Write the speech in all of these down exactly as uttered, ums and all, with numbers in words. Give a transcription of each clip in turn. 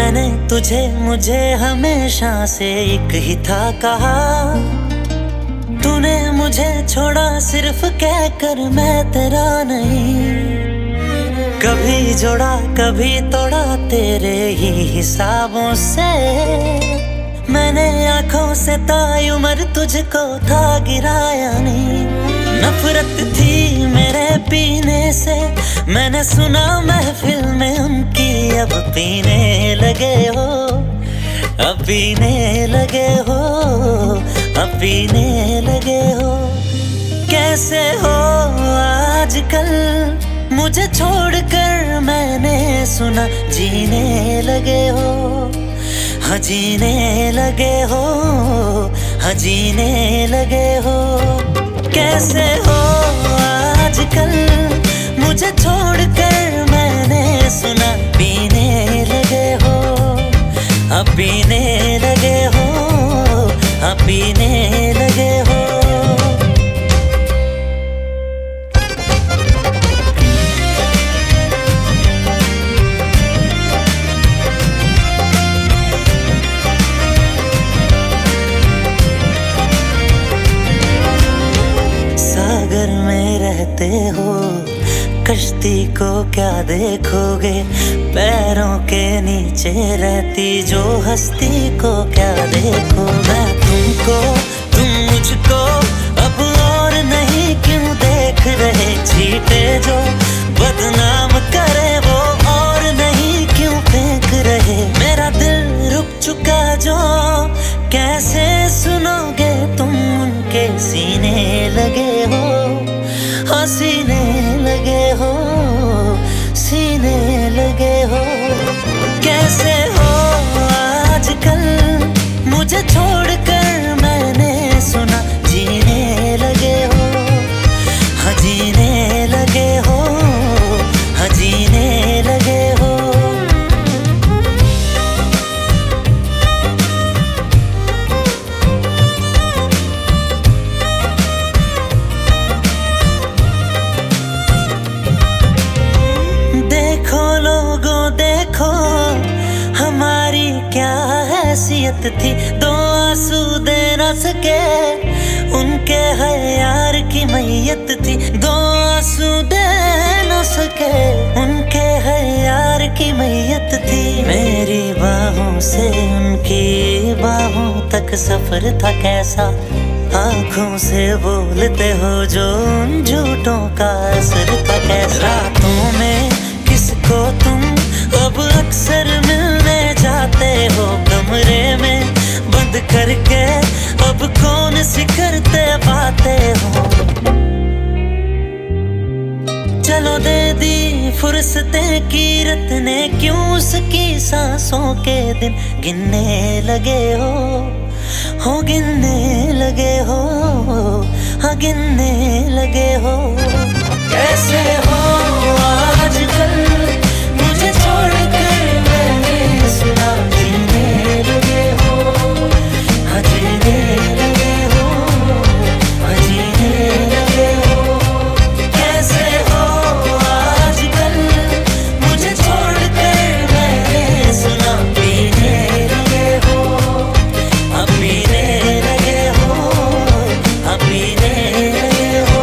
मैंने तुझे मुझे हमेशा से एक ही था कहा, तूने मुझे छोड़ा सिर्फ कहकर मैं तेरा नहीं। कभी जोड़ा कभी तोड़ा तेरे ही हिसाबों से, मैंने आंखों से ताई उम्र तुझको था गिराया नहीं। नफरत थी मेरे पीने से, मैंने सुना महफिल में उनकी, अब पीने लगे हो, अब पीने लगे हो, अब पीने लगे हो। कैसे हो आजकल मुझे छोड़कर, मैंने सुना जीने लगे हो, हाँ जीने लगे हो, हाँ जीने लगे हो। कैसे हो आजकल मुझे छोड़कर, मैंने सुना पीने लगे हो, अब पीने लगे हो, अब पीने लगे हो। सागर में रहते हो, कश्ती को क्या देखोगे, पैरों के नीचे रहती जो हस्ती को क्या देखो। मैं तुमको तुम मुझको अब और नहीं क्यों देख रहे, चीटे जो बदनाम करे वो और नहीं क्यों फेंक रहे। मेरा दिल रुक चुका जो कैसे सुनोगे तुम, उनके सीने लगे हो, हाँ सीने लगे हो, सीने लगे हो। कैसे हो आजकल मुझे छोड़कर, मैंने सुना जीने लगे हो, हाँ जीने लगे हो, हाँ जीने लगे हो। देखो हमारी क्या हैसियत थी, दो आंसू दे न सके, उनके है यार की मैयत थी। दो आंसू दे न सके, उनके है यार की मैयत थी। मेरी बाहों से उनकी बाहों तक सफर था कैसा, आंखों से बोलते हो जो उन झूठों का असर था कैसा। रातों में किसको तुम अब अक्सर मिलने जाते हो, कमरे में बंद करके अब कौन सी करते बातें हो। चलो दे दी फुर्सतें कीरत ने, क्यों उसकी सांसों के दिन गिनने लगे हो, हो गिनने लगे हो, हाँ गिनने लगे हो। कैसे हो आजकल मुझे छोड़कर, मैंने सुना जीने लगे हो, हाँ जीने लगे हो, हाँ जीने लगे हो। कैसे हो आजकल मुझे छोड़कर, मैंने सुना पीने लगे हो, हाँ पीने लगे हो, हाँ पीने लगे हो।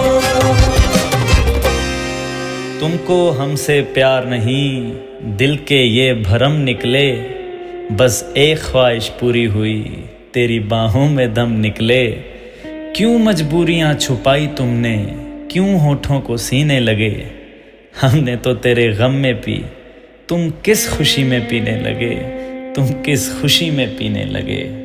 तुमको हमसे प्यार नहीं, दिल के ये भरम निकले, बस एक ख्वाहिश पूरी हुई, तेरी बाहों में दम निकले। क्यों मजबूरियां छुपाई तुमने, क्यों होठों को सीने लगे, हमने तो तेरे गम में पी, तुम किस खुशी में पीने लगे, तुम किस खुशी में पीने लगे।